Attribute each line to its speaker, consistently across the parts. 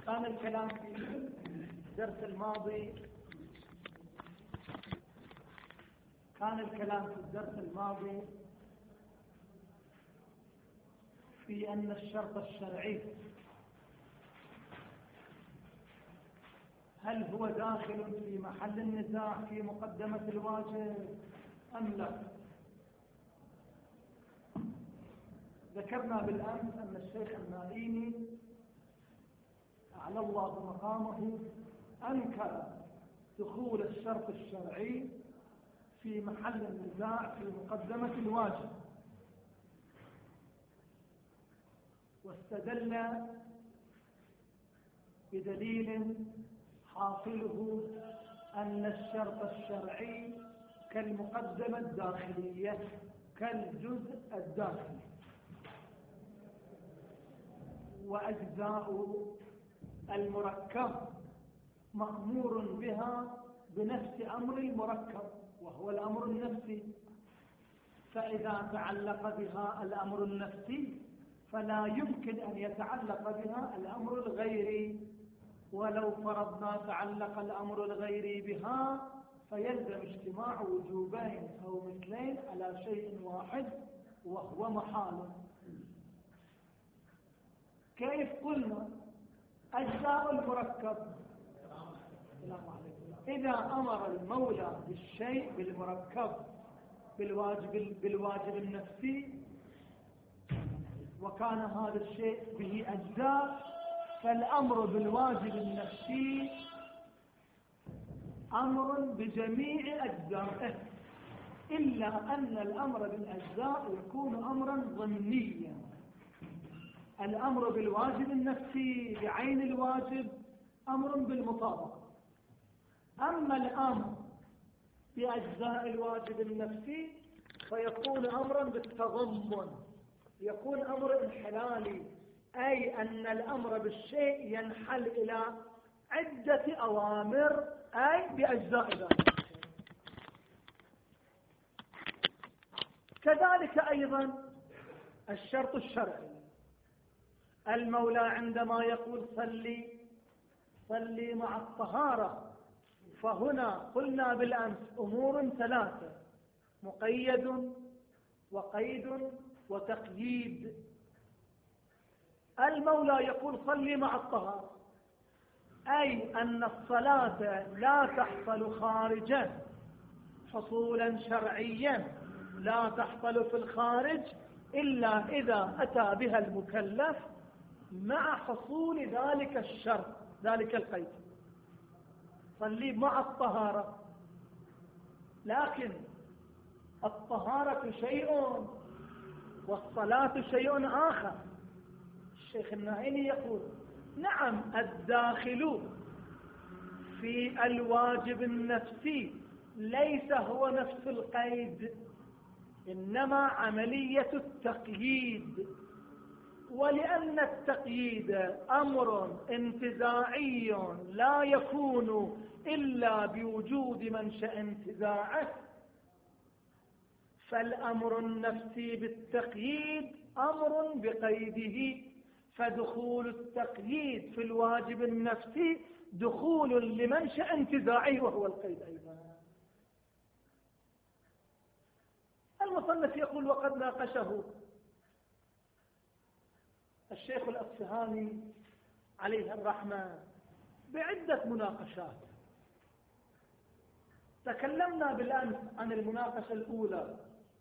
Speaker 1: كان الكلام في الدرس الماضي في أن الشرط الشرعي هل هو داخل في محل النزاع في مقدمة الواجب أم لا؟ ذكرنا بالأمس أن الشيخ النائيني أعلى الله مقامه أنكر دخول الشرط الشرعي في محل النزاع في مقدمة الواجب، واستدل بدليل حاصله أن الشرط الشرعي كالمقدمة الداخلية كالجزء الداخلي، وأجزاء المركب مأمور بها بنفس أمر المركب وهو الأمر النفسي، فإذا تعلق بها الأمر النفسي فلا يمكن أن يتعلق بها الأمر الغيري، ولو فرضنا تعلق الأمر الغيري بها فيلزم اجتماع وجوبين أو مثلين على شيء واحد وهو محال. كيف قلنا أجزاء المركب؟ إذا أمر المولى بالشيء بالمركب بالواجب النفسي وكان هذا الشيء به أجزاء، فالأمر بالواجب النفسي أمر بجميع أجزائه، إلا أن الأمر بالأجزاء يكون أمرا ضمنيا. الأمر بالواجب النفسي بعين الواجب أمر بالمطابقة، أما الأمر بأجزاء الواجب النفسي فيكون أمرا بالتضمن، يكون أمر انحلالي، أي أن الأمر بالشيء ينحل إلى عدة أوامر أي بأجزاء ذلك. كذلك أيضا الشرط الشرعي، المولى عندما يقول صلي مع الطهارة، فهنا قلنا بالأمس أمور ثلاثة: مقيد وقيد وتقييد. المولى يقول صلي مع الطهارة، أي أن الصلاة لا تحصل خارجا حصولا شرعيا، لا تحصل في الخارج إلا إذا أتى بها المكلف مع حصول ذلك الشرط ذلك القيد. صلي مع الطهارة، لكن الطهارة شيء والصلاة شيء آخر. الشيخ النائيني يقول نعم، الداخل في الواجب النفسي ليس هو نفس القيد، إنما عملية التقييد، ولأن التقييد أمر انتزاعي لا يكون إلا بوجود منشأ انتزاعه، فالأمر النفسي بالتقييد أمر بقيده، فدخول التقييد في الواجب النفسي دخول لمنشأ انتزاعي وهو القيد أيضا. المصنف يقول وقد ناقشه الشيخ الأصفهاني عليه الرحمة بعدة مناقشات. تكلمنا بالأمس عن المناقشة الأولى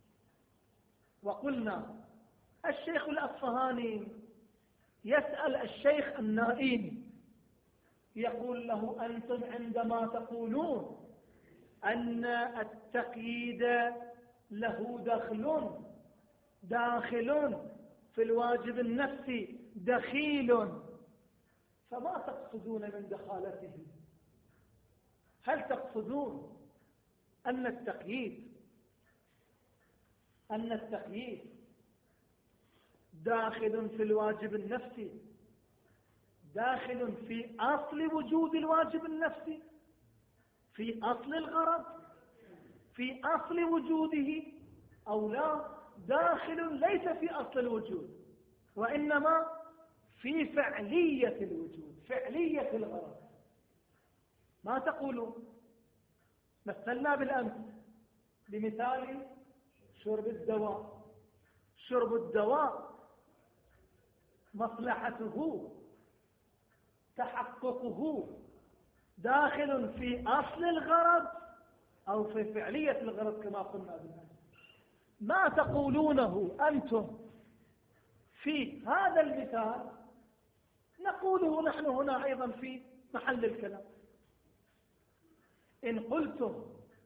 Speaker 1: وقلنا الشيخ الأصفهاني يسأل الشيخ النائيني يقول له أنتم عندما تقولون أن التقييد له داخل في الواجب النفسي دخيل، فما تقصدون من دخالته؟ هل تقصدون أن التقييد داخل في الواجب النفسي، داخل في أصل وجود الواجب النفسي، في أصل الغرض، في أصل وجوده، أو لا داخل ليس في أصل الوجود وإنما في فعلية الوجود، فعلية الغرض. ما تقولون؟ مثلنا بالأمس بمثال شرب الدواء. شرب الدواء مصلحته تحققه داخل في أصل الغرض أو في فعلية الغرض كما قلنا بالأمس. ما تقولونه أنتم في هذا المثال نقوله نحن هنا أيضا في محل الكلام. إن قلتم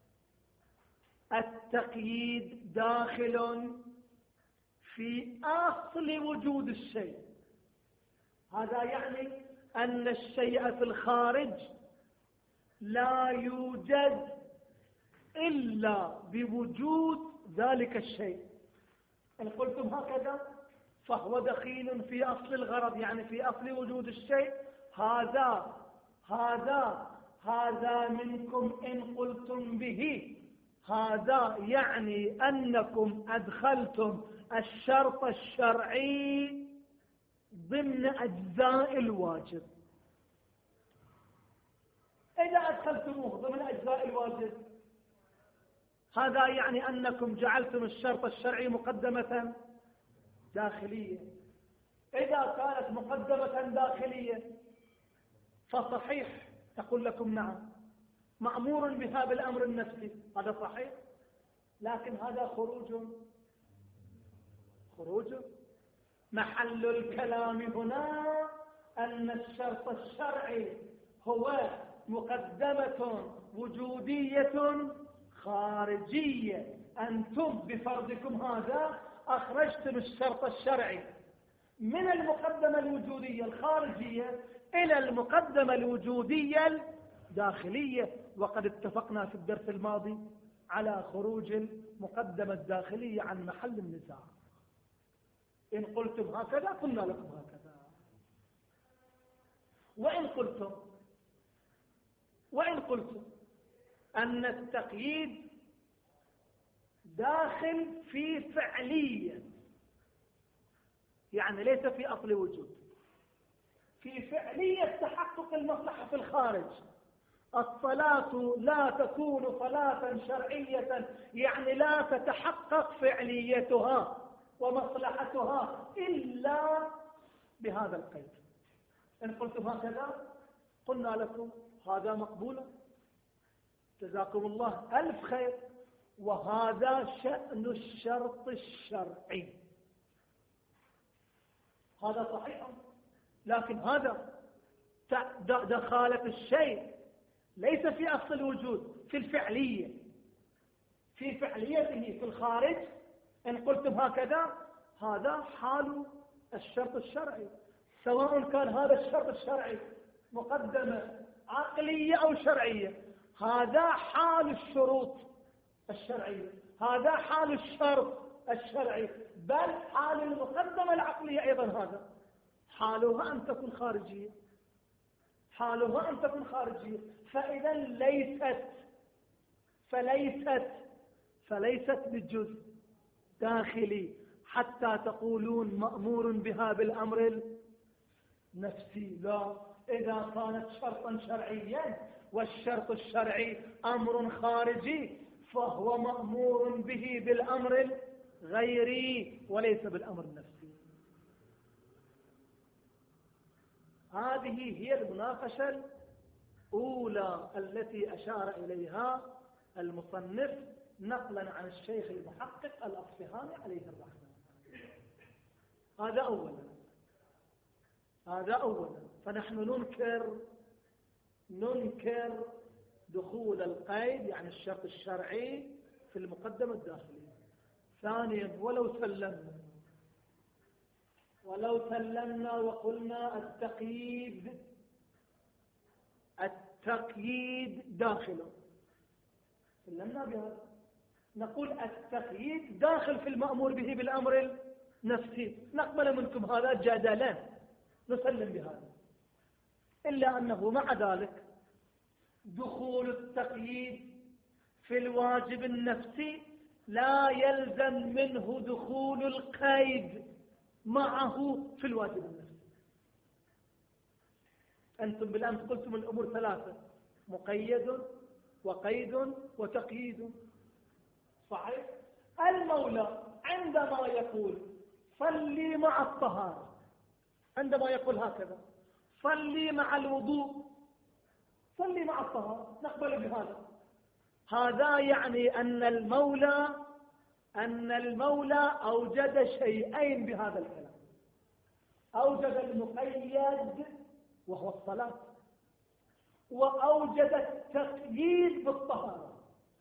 Speaker 1: التقييد داخل في أصل وجود الشيء، هذا يعني أن الشيء في الخارج لا يوجد إلا بوجود ذلك الشيء. إن قلتم هكذا فهو دخيل في أصل الغرض، يعني في أصل وجود الشيء. هذا منكم إن قلتم به، هذا يعني أنكم أدخلتم الشرط الشرعي ضمن أجزاء الواجب. إذا أدخلتموه ضمن أجزاء الواجب هذا يعني أنكم جعلتم الشرط الشرعي مقدمة داخلية. إذا كانت مقدمة داخلية فصحيح تقول لكم نعم مأمور بها بالأمر النفسي، هذا صحيح، لكن هذا خروج. محل الكلام هنا أن الشرط الشرعي هو مقدمة وجودية خارجية. أنتم بفرضكم هذا أخرجتم الشرط الشرعي من المقدمة الوجودية الخارجية إلى المقدمة الوجودية الداخلية، وقد اتفقنا في الدرس الماضي على خروج المقدمة الداخلية عن محل النزاع. إن قلتم هكذا قلنا لكم هكذا. وإن قلتم أن التقييد داخل في فعلية، يعني ليس في أصل وجود، في فعلية تحقق المصلحة في الخارج. الصلاة لا تكون صلاة شرعية، يعني لا تتحقق فعليتها ومصلحتها إلا بهذا القيد. إن قلتم هكذا قلنا لكم هذا مقبول، جزاكم الله ألف خير، وهذا شأن الشرط الشرعي، هذا صحيح. لكن هذا دخالة الشيء ليس في أصل الوجود، في الفعلية، في فعليته في الخارج. إن قلتم هكذا هذا حال الشرط الشرعي، سواء كان هذا الشرط الشرعي مقدمة عقلية أو شرعية. هذا حال الشروط الشرعية، هذا حال الشرط الشرعي، بل حال المقدمة العقلية أيضا هذا حالها أن تكون خارجية، حالها أن تكون خارجية. فإذا فليست بجزء داخلي حتى تقولون مأمور بها بالأمر النفسي. لا، إذا كانت شرطا شرعيا والشرط الشرعي أمر خارجي فهو مأمور به بالأمر الغيري وليس بالأمر النفسي. هذه هي المناقشة الأولى التي أشار إليها المصنف نقلا عن الشيخ المحقق الأصفهاني عليه الرحمة. هذا أولا. فنحن ننكر دخول القيد يعني الشرط الشرعي في المقدمة الداخلية. ثانيا، ولو سلمنا وقلنا التقييد داخله، سلمنا بهذا، نقول التقييد داخل في المأمور به بالأمر النفسي، نقبل منكم هذا جدلا، نسلم بهذا. إلا أنه مع ذلك دخول التقييد في الواجب النفسي لا يلزم منه دخول القيد معه في الواجب النفسي. أنتم بالأمس قلتم الأمور ثلاثة: مقيد وقيد وتقييد. صحيح؟ المولى عندما يقول صلي مع الطهارة، عندما يقول هكذا صلي مع الوضوء، صلي مع الطهارة، نقبل بهذا. هذا يعني أن المولى أوجد شيئين بهذا الكلام: أوجد المقيد وهو الصلاة، وأوجد التقييد بالطهارة.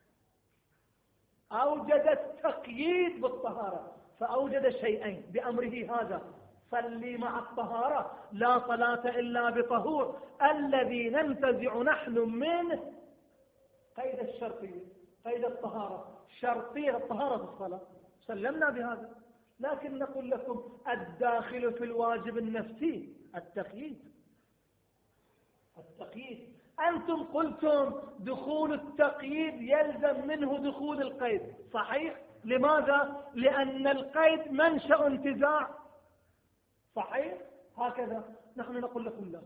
Speaker 1: أوجد التقييد بالطهارة، فأوجد شيئين بأمره هذا: صلي مع الطهارة، لا صلاة إلا بطهور، الذي ننتزع نحن منه قيد الشرطية، قيد الطهارة، شرطية الطهارة في الصلاة، سلمنا بهذا. لكن نقول لكم الداخل في الواجب النفسي التقييد. أنتم قلتم دخول التقييد يلزم منه دخول القيد، صحيح؟ لماذا؟ لأن القيد منشأ انتزاع، صحيح؟ هكذا نحن نقول لكم لا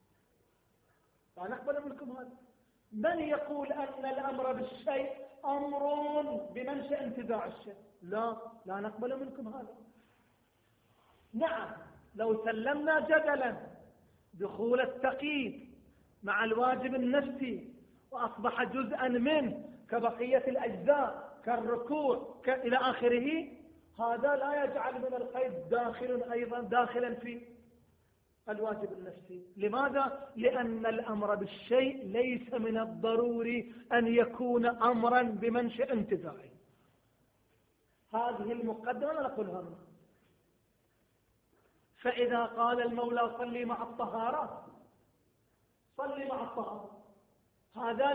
Speaker 1: نقبل منكم هذا. من يقول أن الأمر بالشيء أمر بمنشأ انتزاع الشيء؟ لا نقبل منكم هذا. نعم، لو سلمنا جدلا دخول التقييد مع الواجب النفسي وأصبح جزءا منه كبقية الأجزاء كالركوع إلى آخره، هذا لا يجعل من القيد داخلا في الواجب النفسي. لماذا؟ لأن الأمر بالشيء ليس من الضروري أن يكون أمرا بمنشأ انتزاعي. هذه المقدمة نقولها منه. فإذا قال المولى صلي مع الطهارة، صلي مع الطهارة، هذا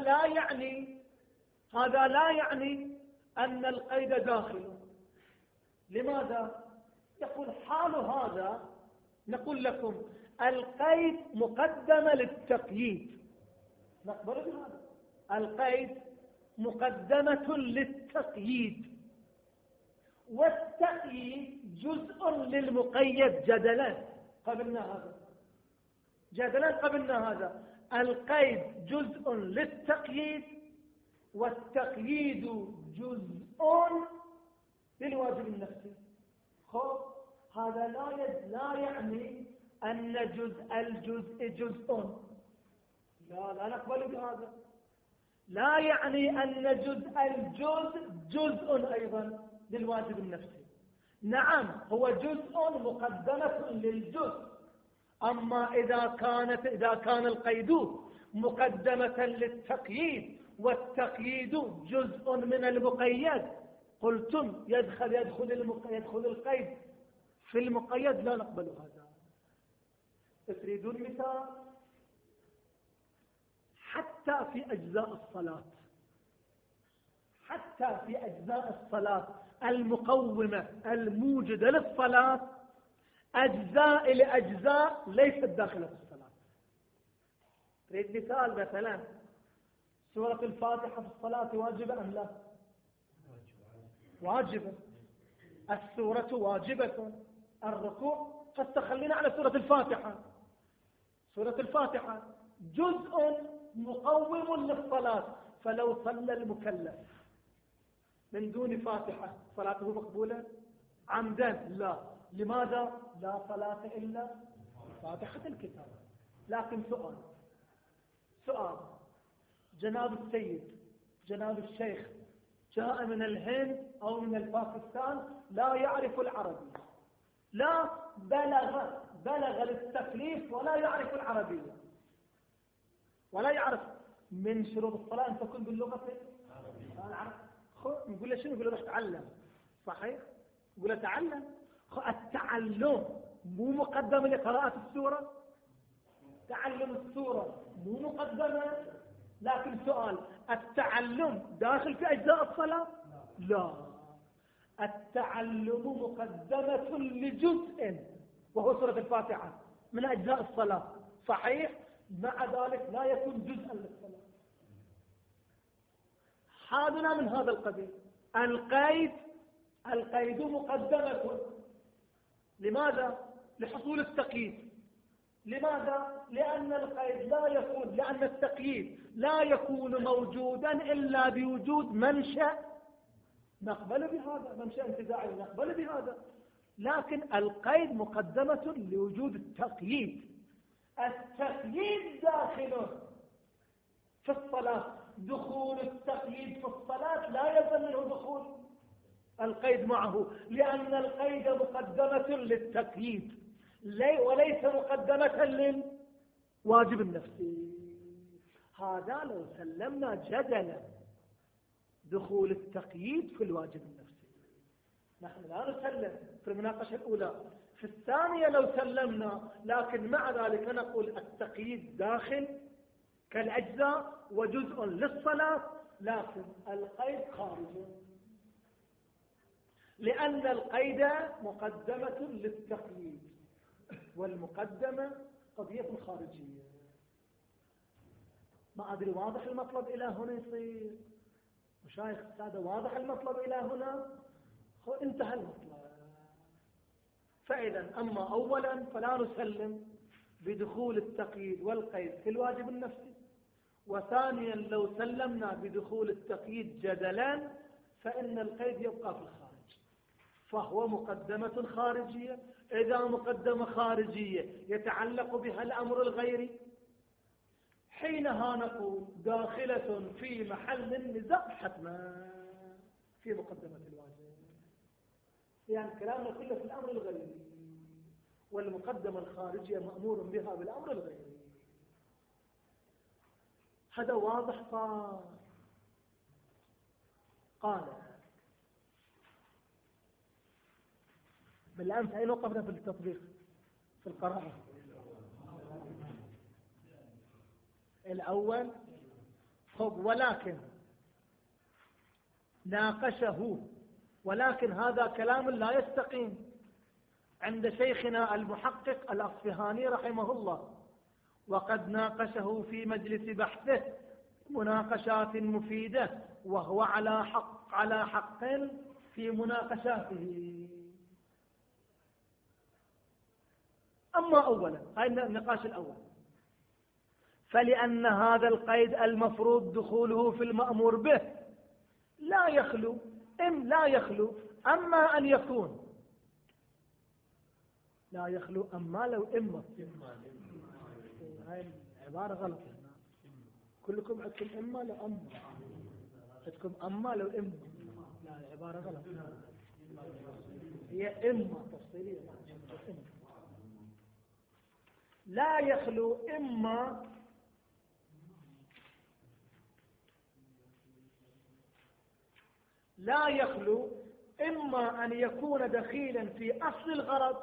Speaker 1: لا يعني أن القيد داخل. لماذا؟ يقول حال هذا نقول لكم القيد مقدمة للتقييد، نقبل بهذا. القيد مقدمة للتقييد، والتقييد جزء للمقيد. جدلا قبلنا هذا. القيد جزء للتقييد، والتقييد جزء للواجب النفسي. هذا لا يعني أن الجزء جزء. لا نقبل بهذا. لا يعني أن الجزء جزء أيضا للواجب النفسي. نعم، هو جزء مقدمة للجزء. أما إذا كان القيد مقدمة للتقييد والتقييد جزء من المقيد، قلتم يدخل القيد في المقيد، لا نقبل هذا. تريدون مثال؟ حتى في أجزاء الصلاة المقومة الموجدة للصلاة، أجزاء لأجزاء ليست داخلة في الصلاة. تريد مثال؟ مثلا سورة الفاتحة في الصلاة واجبة أم لا؟ واجبة. السورة واجبة. الركوع فاستخلينا على سورة الفاتحة. سورة الفاتحة جزء مقوم للصلاة، فلو صلى المكلف من دون فاتحة صلاته مقبولة عمدا؟ لا. لماذا؟ لا صلاة إلا فاتحة الكتاب. لكن سؤال جناب السيد، جناب الشيخ جاء من الهند أو من الباكستان، لا يعرف العربية، لا بلغ للتكليف ولا يعرف العربية، ولا يعرف من شروط الصلاة أن تكون باللغة العربية. نقول له شنو؟ نقول له روح تعلم. صحيح؟ نقول له تعلم. التعلم مو مقدمة لقراءة السورة، تعلم السورة مو مقدمة. لكن سؤال، التعلم داخل في أجزاء الصلاة؟ لا، التعلم مقدمة لجزء وهو سورة الفاتحة من أجزاء الصلاة، صحيح؟ مع ذلك لا يكون جزءا للصلاة. حالنا من هذا القبيل. القيد مقدمة. لماذا؟ لحصول التقييد. لماذا؟ لأن القيد لأن التقييد لا يكون موجودا إلا بوجود منشأ نقبل بهذا، منشأ انتزاعي نقبل بهذا. لكن القيد مقدمة لوجود التقييد. التقييد داخل في الصلاة، دخول التقييد في الصلاة لا يلزم منه دخول القيد معه، لأن القيد مقدمة للتقييد وليس مقدمة للواجب النفسي. هذا لو سلمنا جدلا دخول التقييد في الواجب النفسي، نحن لا نسلم في المناقشة الأولى. في الثانية لو سلمنا، لكن مع ذلك نقول التقييد داخل كالأجزاء وجزء للصلاة، لكن القيد خارج، لأن القيد مقدمة للتقييد، والمقدمة قضية خارجية. ما أدري واضح المطلب إلى هنا؟ يصير مشايخ السادة واضح المطلب إلى هنا؟ هو انتهى المطلب. فإذا أما أولا فلا نسلم بدخول التقييد والقيد في الواجب النفسي، وثانيا لو سلمنا بدخول التقييد جدلا فإن القيد يبقى في الخارج، فهو مقدمة خارجية. إذا مقدمة خارجية يتعلق بها الأمر الغيري، حينها نقول داخلة في محل النزاع حتما في مقدمة الواجب، يعني كلامنا كله في الأمر الغيري، والمقدمة الخارجية مأمور بها بالأمر الغيري. هذا واضح. قال بالأمس أين وقفنا في التطبيق في القراءة؟ الأول خب ولكن ناقشه، ولكن هذا كلام لا يستقيم عند شيخنا المحقق الأصفهاني رحمه الله، وقد ناقشه في مجلس بحثه مناقشات مفيدة، وهو على حق في مناقشاته. أما أولا هاي النقاش الأول، فلأن هذا القيد المفروض دخوله في المأمور به لا يخلو أما أن يكون لا يخلو أما لو إما هاي العبارة غلط. كلكم عندكم إما لو أما، عندكم أما لو إما، لا العبارة غلط، هي إما تفصيلية. لا يخلو إما أن يكون دخيلا في أصل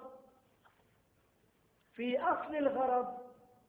Speaker 1: الغرض،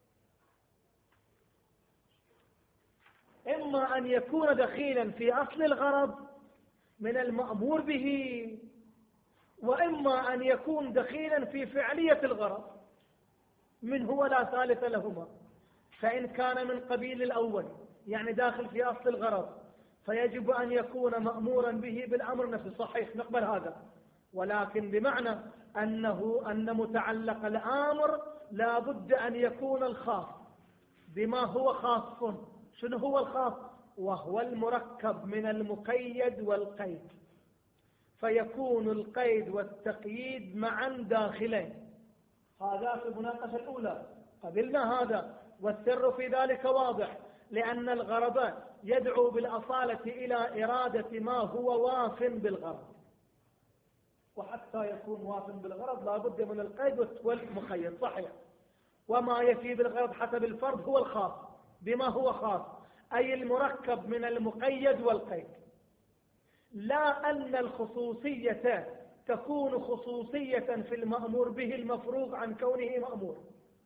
Speaker 1: إما أن يكون دخيلا في أصل الغرض من المأمور به، وإما أن يكون دخيلا في فعلية الغرض من هو لا ثالث لهما. فإن كان من قبيل الأول يعني داخل في أصل الغرض فيجب أن يكون مأمورا به بالأمر نفسه، صحيح نقبل هذا، ولكن بمعنى أن متعلق الأمر لا بد أن يكون الخاص بما هو خاص. شنو هو الخاص؟ وهو المركب من المقيد والقيد، فيكون القيد والتقييد معا داخلين. هذا في المناقشة الأولى قبلنا هذا، والسر في ذلك واضح، لأن الغرض يدعو بالأصالة إلى إرادة ما هو واف بالغرض، وحتى يكون واف بالغرض لا بد من القيد والمقيد، صحيح. وما يفي بالغرض حسب الفرد هو الخاص بما هو خاص، أي المركب من المقيد والقيد. لا أن الخصوصية تكون خصوصية في المأمور به المفروغ عن كونه مأمور،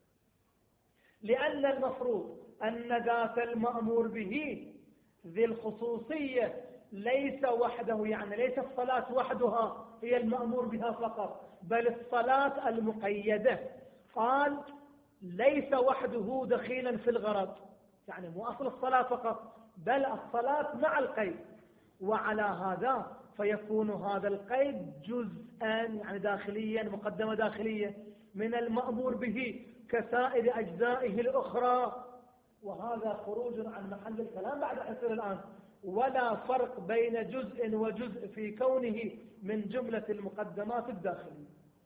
Speaker 1: لأن المفروض أن ذات المأمور به ذي الخصوصية ليس وحده، يعني ليس الصلاة وحدها هي المأمور بها فقط، بل الصلاة المقيدة. قال ليس وحده دخيلا في الغرض، يعني مو أصل الصلاة فقط بل الصلاة مع القيد، وعلى هذا فيكون هذا القيد جزءا يعني داخليا، مقدمة داخلية من المأمور به، كسائر أجزائه الأخرى. وهذا خروج عن محل الكلام بعد حصر الآن. ولا فرق بين جزء وجزء في كونه من جملة المقدمات الداخلية.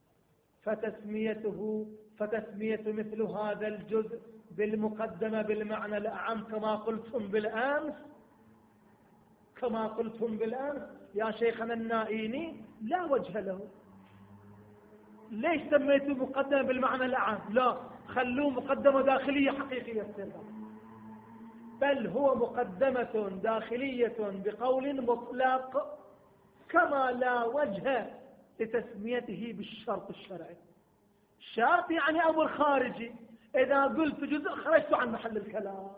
Speaker 1: فتسمية مثل هذا الجزء بالمقدمة بالمعنى الأعم كما قلتم بالأمس يا شيخنا النائيني لا وجه له. ليش سميته مقدمة بالمعنى الأعم؟ لا، خلوه مقدمة داخلية حقيقية السر، بل هو مقدمة داخلية بقول مطلق، كما لا وجه لتسميته بالشرط الشرعي. شرط يعني أمر خارجي، إذا قلت جزء خرجت عن محل الكلام.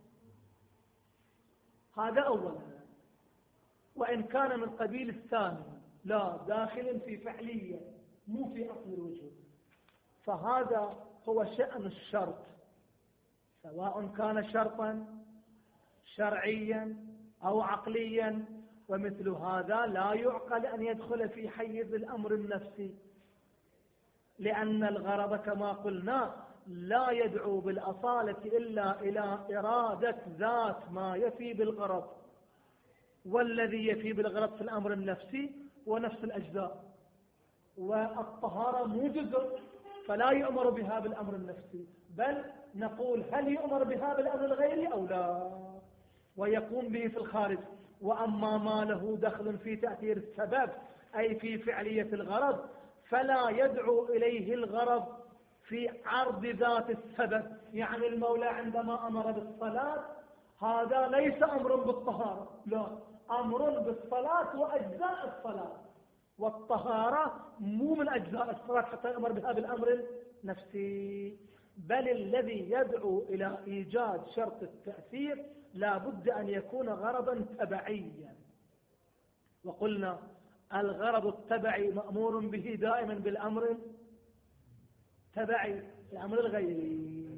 Speaker 1: هذا أولا. وإن كان من قبيل الثاني، لا، داخل في فعلية مو في أصل الوجود. فهذا هو شأن الشرط، سواء كان شرطا شرعيا أو عقليا. ومثل هذا لا يعقل أن يدخل في حيز الأمر النفسي، لأن الغرض كما قلنا لا يدعو بالأصالة إلا إلى إرادة ذات ما يفي بالغرض، والذي يفي بالغرض في الأمر النفسي ونفس الأجزاء. والطهارة مو جزء، فلا يؤمر بها بالأمر النفسي، بل نقول هل يؤمر بها بالأمر الغيري أو لا، ويقوم به في الخارج. وأما ما له دخل في تأثير السبب أي في فعلية الغرض، فلا يدعو إليه الغرض في عرض ذات السبب. يعني المولى عندما أمر بالصلاة هذا ليس أمر بالطهارة، لا، أمر بالصلاة وأجزاء الصلاة، والطهارة مو من أجزاء الصلاة حتى يأمر بها بالأمر النفسي. بل الذي يدعو إلى إيجاد شرط التأثير لا بد أن يكون غرضا تبعيا. وقلنا الغرض التبعي مأمور به دائما بالأمر التبعي، الأمر الغيري.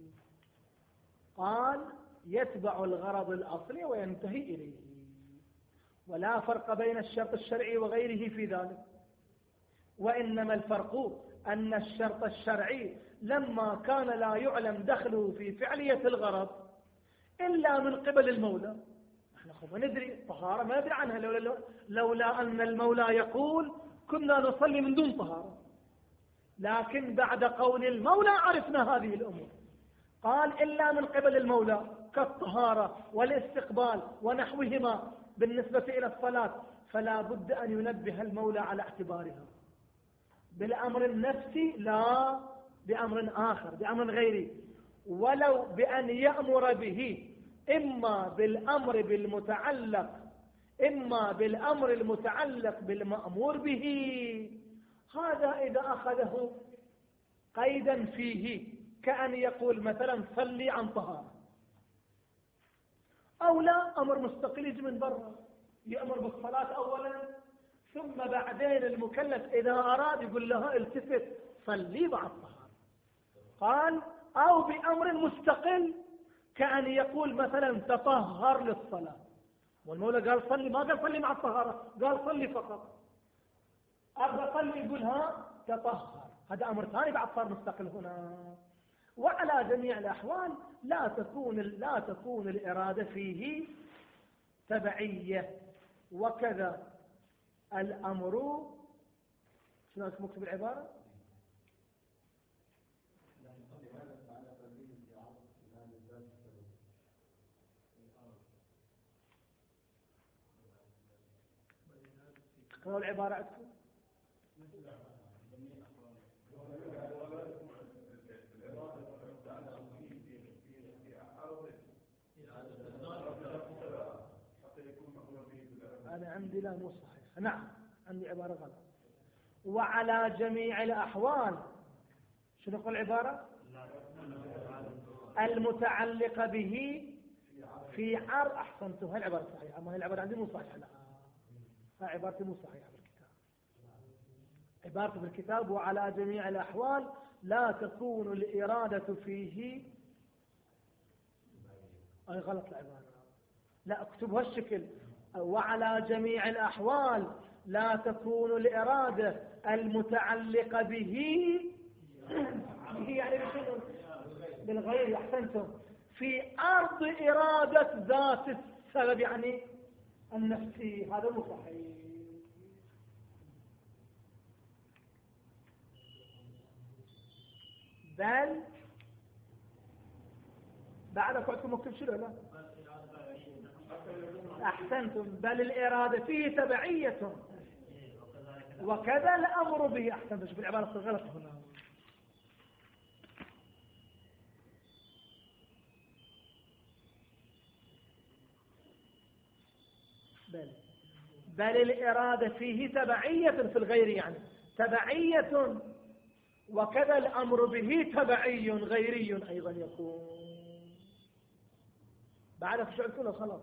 Speaker 1: قال يتبع الغرض الأصلي وينتهي إليه، ولا فرق بين الشرط الشرعي وغيره في ذلك. وإنما الفرق أن الشرط الشرعي لما كان لا يعلم دخله في فعلية الغرض إلا من قبل المولى، نحن ما ندري الطهارة، ما ندري عنها لولا أن المولى يقول كنا نصلي من دون طهارة، لكن بعد قول المولى عرفنا هذه الأمور. قال إلا من قبل المولى كالطهارة والاستقبال ونحوهما بالنسبة إلى الصلاة، فلا بد أن ينبه المولى على اعتبارها بالأمر النفسي، لا بأمر آخر، بأمر غيري، ولو بأن يأمر به إما بالأمر المتعلق بالمأمور به. هذا إذا أخذه قيدا فيه، كأن يقول مثلا صلي عن طهارة، أو لا، أمر مستقل يجي من برا، يأمر بالصلاة أولا ثم بعدين المكلف إذا أراد يقول لها التفت صلي بعد طهارة. قال أو بأمر مستقل، كأن يقول مثلا تطهر للصلاة، والمولى قال صلي، ما قال صلي مع الطهارة، قال صلي فقط. أبغى صلي يقولها تطهر، هذا أمر ثاني بعد صار مستقل هنا. وعلى جميع الأحوال لا تكون الإرادة فيه تبعية. وكذا الأمر، شنو مكتوب العبارة؟ قالوا العبارة عندكم أنا عندي لا مو صحيح، نعم عندي عبارة غلط. وعلى جميع الأحوال، شنو نقول العبارة؟ المتعلقة به في عرض. أحسنتم، هاي العبارة صحيحة، أما هاي العبارة عندي مو صحيحة. لا، هاي عبارتي مو صحيحة بالكتاب. عبارتي بالكتاب وعلى جميع الأحوال لا تكون الإرادة فيه. أي غلط العبارة، لا اكتبها الشكل وعلى جميع الأحوال لا تكون الإرادة المتعلقة به هي يعني بشنو؟ بالغير. أحسنتم. في أرض إرادة ذات السبب يعني النفسي، هذا مو صحيح. بل بعدك وقتكم مكتب شنو؟ لا أحسنتم. بل الإرادة فيه تبعية وكذا الأمر به. أحسنتم. شوف العبارة غلط هنا. بل الإرادة فيه تبعية في الغير يعني تبعية وكذا الأمر به تبعي غيري أيضا يكون. بعد شو عندكم خلاص.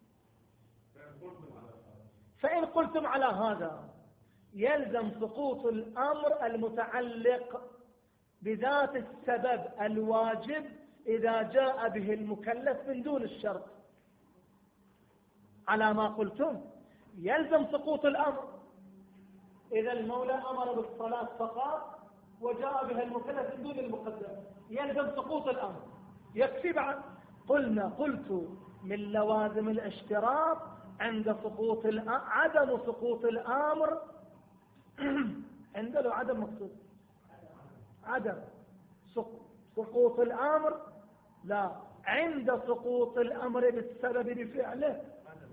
Speaker 1: فإن قلتم على هذا يلزم سقوط الأمر المتعلق بذات السبب الواجب إذا جاء به المكلف من دون الشرط. على ما قلتم يلزم سقوط الأمر إذا المولى أمر بالصلاة فقط وجاء بها المكلف من دون المقدم، يلزم سقوط الأمر. يكفي بعد قلت من لوازم الاشتراط عند سقوط عدم سقوط الأمر عنده عدم مقصود عدم سقوط الأمر لا عند سقوط الأمر بالسبب بفعله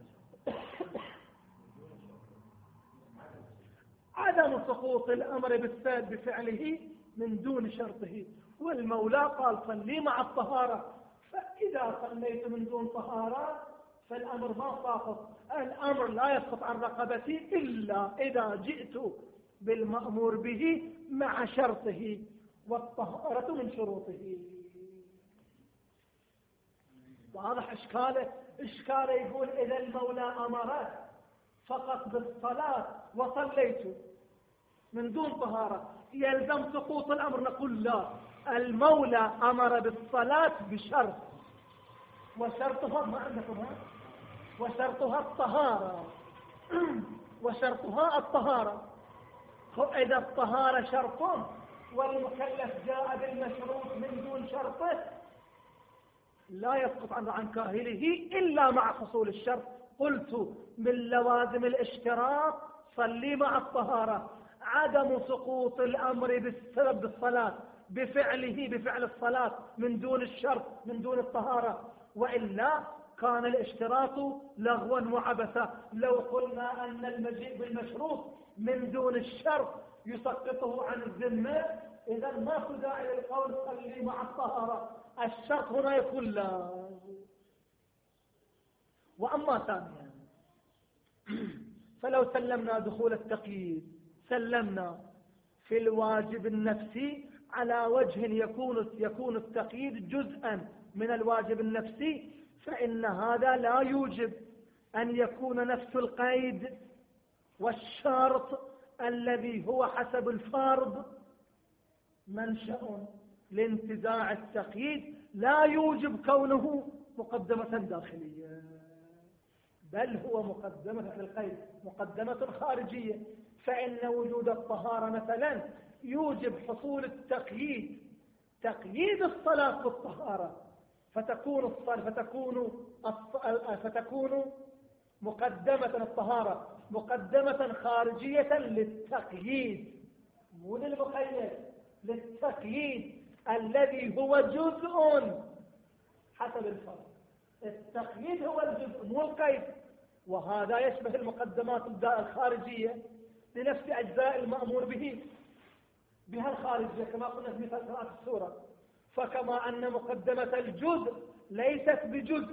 Speaker 1: عدم سقوط الأمر بالسبب بفعله من دون شرطه. والمولى قال صلي مع الطهارة، فإذا صليت من دون طهارة فالأمر ما ساقط. الأمر لا يسقط عن رقبتي إلا إذا جئت بالمأمور به مع شرطه، والطهارة من شروطه. واضح إشكاله يقول إذا المولى أمر فقط بالصلاة وصليت من دون طهارة يلزم سقوط الأمر. نقول لا، المولى أمر بالصلاة بشرط، وشرطها ما عندكم وشرطها الطهارة وشرطها الطهارة. إذا الطهارة شرط والمكلف جاء بالمشروط من دون شرطه لا يسقط عن كاهله إلا مع حصول الشرط. قلت من لوازم الاشتراط صلي مع الطهارة عدم سقوط الأمر بالسبب بالصلاة بفعله بفعل الصلاة من دون الشرط من دون الطهارة، وإلا كان الاشتراط لغوا وعبثا. لو قلنا أن المجيء بالمشروط من دون الشرط يسقطه عن الذمة إذا ما داعي للقول صلي مع الطهارة. الشرط هنا يكون لا. وأما ثانيا فلو سلمنا دخول التقييد سلمنا في الواجب النفسي على وجه يكون التقييد جزءا من الواجب النفسي، فإن هذا لا يوجب أن يكون نفس القيد والشرط الذي هو حسب الفرض منشأ لانتزاع التقييد لا يوجب كونه مقدمة داخلية، بل هو مقدمة للقيد مقدمة خارجية. فإن وجود الطهارة مثلا يوجب حصول التقييد، تقييد الصلاة بالطهارة، فتكون مقدمة الطهارة مقدمة خارجية للتقييد مو للمقيد، للتقييد الذي هو جزء حسب الفرض. التقييد هو الجزء مو القيد، وهذا يشبه المقدمات الخارجية لنفس أجزاء المأمور بها الخارجية كما قلنا في مثال قراءة السورة. فكما أن مقدمة الجزء ليست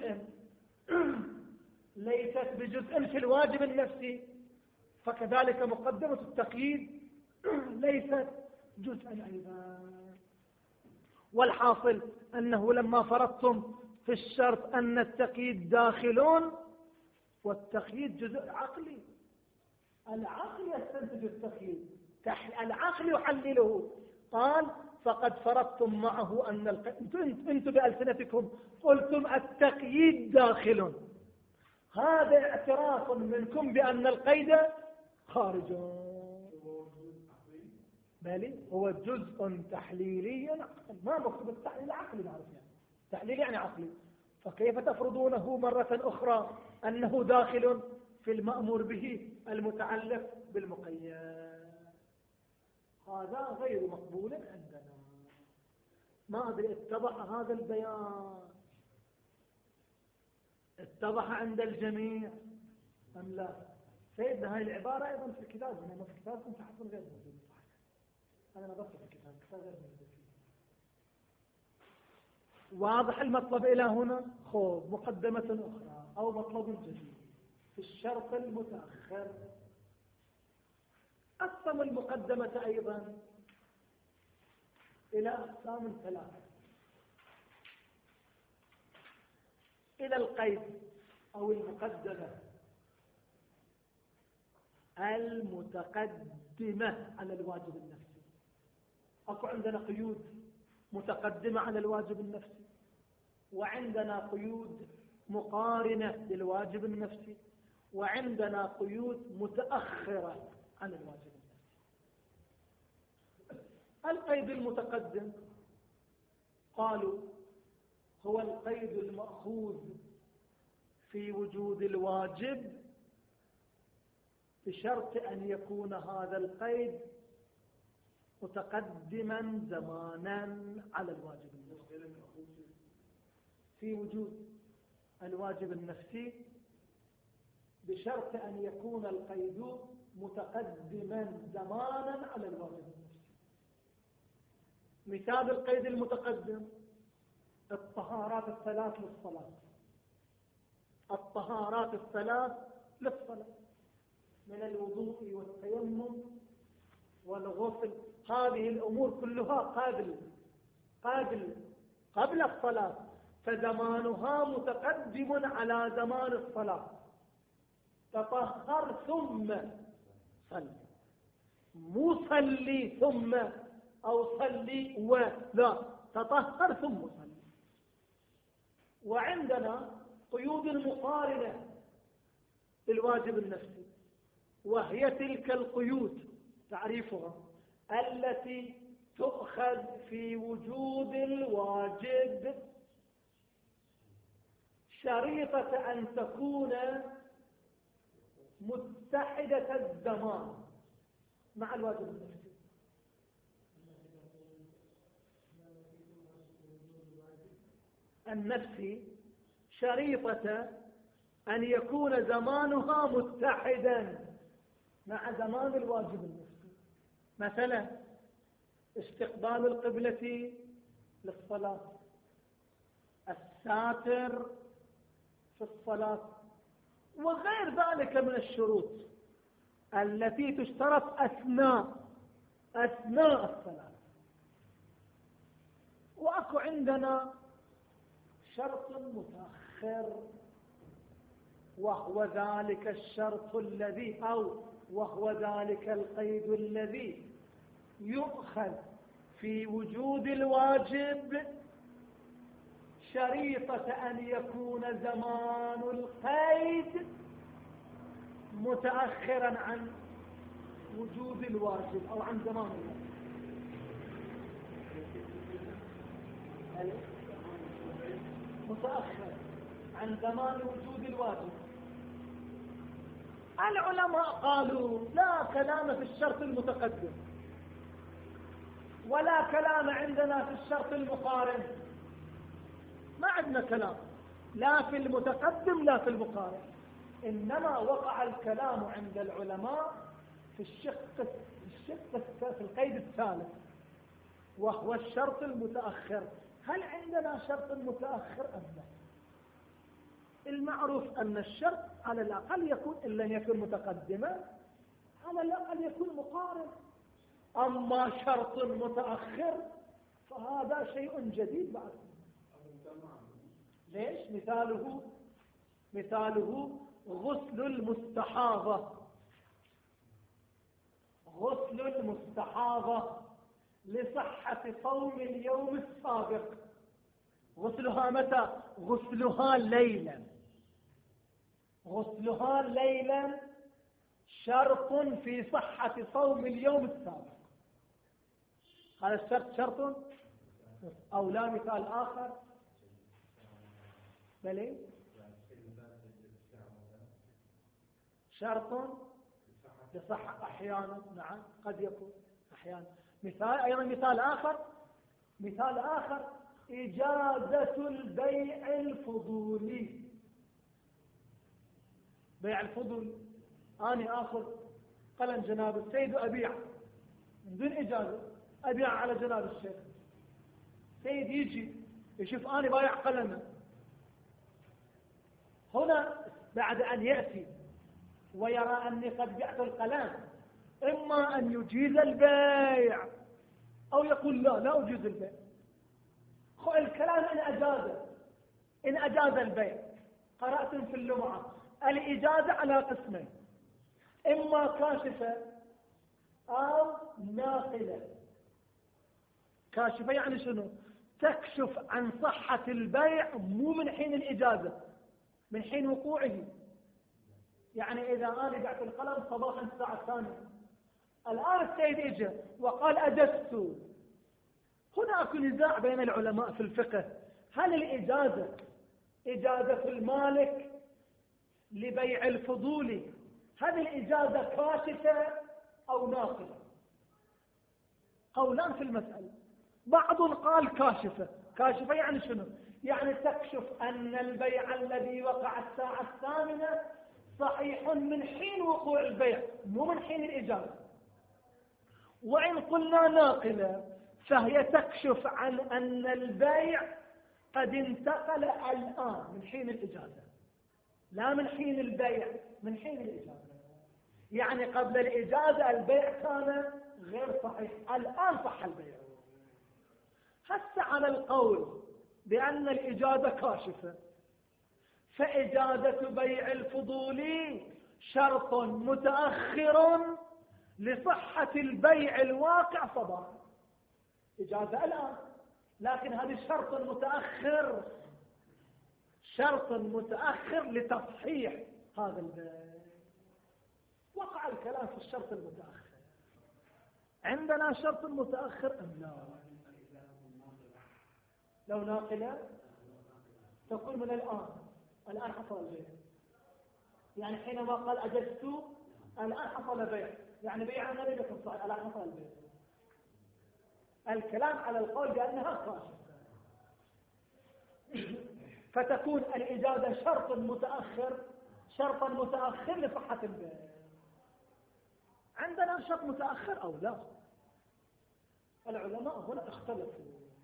Speaker 1: بجزء في الواجب النفسي، فكذلك مقدمة التقييد ليست جزءا أيضا. والحاصل أنه لما فرضتم في الشرط أن التقييد داخلون والتقييد جزء عقلي، العقل يستنتج التقييد، العقل يحلله. قال فقد فرضتم معه أن أنتم بألسنتكم قلتم التقييد داخل، هذا اعتراف منكم بأن القيد خارج. بل هو جزء تحليلي عقلي. ما مكتوب التحليل عقلي، نعرف يعني تحليل يعني عقلي، فكيف تفرضونه مرة أخرى أنه داخل في المأمور به المتعلق بالمقيد؟ هذا غير مقبول عندنا. ما أدري اتضح هذا البيان، اتضح عند الجميع أم لا؟ سيدنا هاي العبارة أيضا في الكتاب، إنما في كتابكم تحصل غير موجود. أنا نظرت في الكتاب غير موجود. واضح المطلب إلى هنا؟ خوض مقدمة أخرى أو مطلب جديد في الشرط المتأخر. قسم المقدمة أيضا إلى أقسام ثلاثة: إلى القيد أو المقدمة المتقدمة على الواجب النفسي. أكو عندنا قيود متقدمة على الواجب النفسي، وعندنا قيود مقارنة للواجب النفسي، وعندنا قيود متأخرة عن الواجب النفسي. القيد المتقدم قالوا هو القيد المأخوذ في وجود الواجب بشرط أن يكون هذا القيد متقدما زمانا على الواجب النفسي. في وجود الواجب النفسي بشرط أن يكون القيد متقدما زمانا على الواجب النفسي. مثال القيد المتقدم: الطهارات الثلاث للصلاة. الطهارات الثلاث للصلاة من الوضوء والتيمم والغسل، هذه الأمور كلها قبل الصلاة، فزمانها متقدم على زمان الصلاة. تطهر ثم صل، مو صلي ثم أو صلي ولا، تطهر ثم صل. وعندنا قيود مقارنة للواجب النفسي، وهي تلك القيود تعريفها التي تؤخذ في وجود الواجب شريطة أن تكون متحدة الزمان مع الواجب النفسي. النفسي شريطة أن يكون زمانها متحدا مع زمان الواجب النفسي. مثلا استقبال القبلة للصلاة، الساتر في الصلاة، وغير ذلك من الشروط التي تشترط أثناء الصلاة. وأكو عندنا شرط متأخر، وهو ذلك الشرط الذي وهو ذلك القيد الذي يؤخذ في وجود الواجب شريطة أن يكون زمان القيد متأخرا عن وجود الواجب أو عن زمان الواجب، متأخر عن زمان وجود الواجب. العلماء قالوا لا كلام في الشرط المتقدم، ولا كلام عندنا في الشرط المقارن. ما عندنا كلام لا في المتقدم لا في المقارن، إنما وقع الكلام عند العلماء في القيد الثالث، وهو الشرط المتأخر. هل عندنا شرط متأخر أم لا؟ المعروف أن الشرط على الأقل يكون، إن لم يكن متقدما على الأقل يكون مقارن. أما شرط متأخر فهذا شيء جديد بعد. ليش؟ مثاله غسل المستحاضة. غسل المستحاضة لصحة صوم اليوم السابق. غسلها متى؟ غسلها ليلا. غسلها ليلا شرط في صحة صوم اليوم السابق. هذا الشرط شرط أو لا مثال آخر؟ بلي شرط يصح أحيانا، نعم قد يكون أحيانا. أيضا مثال آخر إجازة البيع الفضولي. بيع الفضول، أنا آخذ قلم جناب السيد وأبيع من دون إجازة، أبيع على جناب الشيخ. سيد يجي يشوف أنا بايع قلمه، هنا بعد أن يأتي ويرى أني قد بعت القلم، إما أن يجيز البيع أو يقول لا أجيز البيع. الكلام إن أجاز البيع. قرأتم في اللمعة الإجازة على قسمين، إما كاشفة أو ناقلة. كاشفة يعني شنو؟ تكشف عن صحة البيع مو من حين الإجازة، من حين وقوعه. يعني إذا أنا بعت القلم صباحا الساعة 2، الآن السيد إجا وقال أجزت، هناك نزاع بين العلماء في الفقه، هل الإجازة إجازة المالك لبيع الفضول، هل الإجازة كاشفة أو ناقلة؟ قولان في المسألة. بعض قال كاشفة. كاشفة يعني شنو؟ يعني تكشف أن البيع الذي وقع الساعة 8 صحيح من حين وقوع البيع مو من حين الإجازة. وإن قلنا ناقلة فهي تكشف عن أن البيع قد انتقل الآن من حين الإجازة، لا من حين البيع، من حين الإجازة. يعني قبل الإجازة البيع كان غير صحيح، الآن صح البيع. هسه على القول بأن الإجازة كاشفة، فإجازة بيع الفضول شرط متأخر لصحة البيع الواقع صباحا. إجازة الآن، لكن هذا شرط متأخر لتصحيح هذا البيع. وقع الكلام في الشرط المتأخر. عندنا شرط متأخر أم لا؟ لو ناقلة تقول من الآن حصل البيع. يعني حينما قال أجزت الآن حصل بيع، يعني بيع النبي يكون صحيح، الآن حصل البيع. الكلام على القول بأنها كاشفة، فتكون الإجازة شرطا متأخر لصحة البيع. عندنا شرط متأخر أو لا؟ العلماء هنا اختلفوا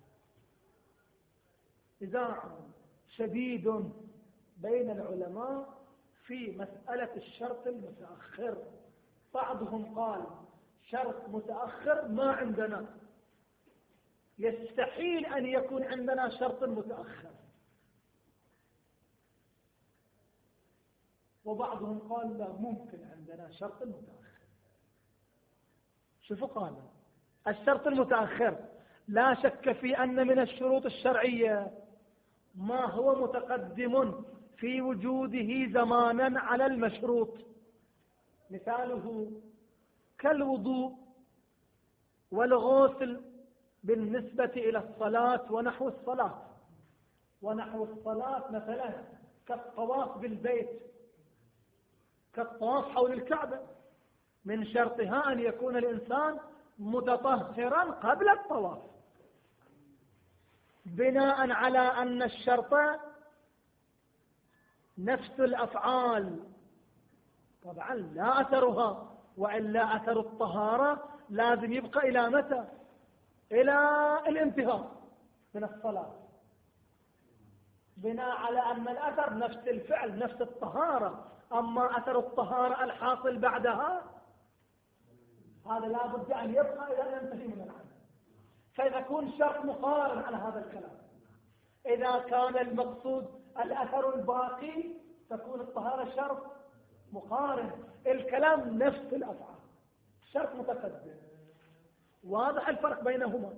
Speaker 1: نزاع شديد بين العلماء في مسألة الشرط المتأخر. بعضهم قال شرط متأخر ما عندنا، يستحيل أن يكون عندنا شرط متأخر. وبعضهم قال لا، ممكن عندنا شرط متأخر. شوفوا، قال الشرط المتأخر لا شك في أن من الشروط الشرعية ما هو متقدم في وجوده زمانا على المشروط، مثاله كالوضوء والغسل بالنسبة إلى الصلاة ونحو الصلاة مثلا كالطواف بالبيت، كالطواف حول الكعبة، من شرطها أن يكون الإنسان متطهرا قبل الطواف، بناء على أن الشرط نفس الأفعال طبعا لا أثرها، وإلا أثر الطهارة لازم يبقى إلى متى؟ إلى الانتهاء من الصلاة، بناء على أن الأثر نفس الفعل نفس الطهارة. أما أثر الطهارة الحاصل بعدها هذا لا بد أن يبقى إلى أن ينتهي من العمل. فيكون شرط مقارن على هذا الكلام. إذا كان المقصود الأثر الباقي تكون الطهارة شرط مقارن، الكلام نفس الأفعال شرط متقدم. واضح الفرق بينهما،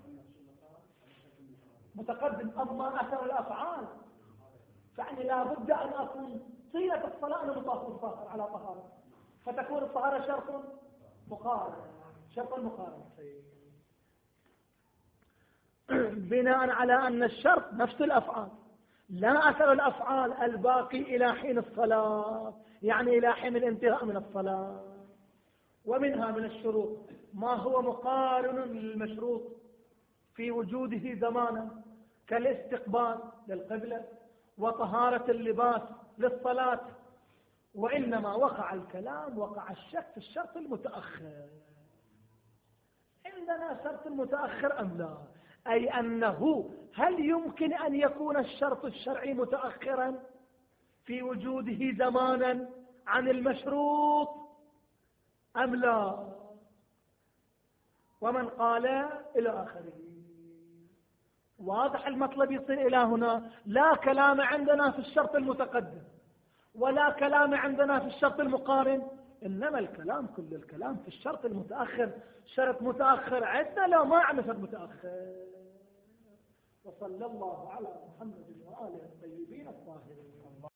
Speaker 1: متقدم. أما أثر الأفعال فعني لا بد أن أكون طيلة الصلاة أنا مطهر على طهارة، فتكون الطهارة شرط مقارن. بناء على أن الشرط نفس الأفعال، لا أثر الأفعال الباقي إلى حين الصلاة، يعني إلى حين الانتهاء من الصلاة. ومنها من الشروط ما هو مقارن للمشروط في وجوده زمانا كالاستقبال للقبلة وطهارة اللباس للصلاة. وإنما وقع الكلام، وقع الشك في الشرط المتأخر. عندنا شرط متأخر أم لا؟ أي أنه هل يمكن أن يكون الشرط الشرعي متأخرا في وجوده زمانا عن المشروط أم لا؟ ومن قال إلى آخره. واضح المطلب يصير إلى هنا. لا كلام عندنا في الشرط المتقدم ولا كلام عندنا في الشرط المقارن، إنما الكلام كل الكلام في الشرط المتأخر. شرط متأخر عندنا لو ما عندنا شرط متأخر. وصلى الله على محمد وآله الطيبين الطاهرين.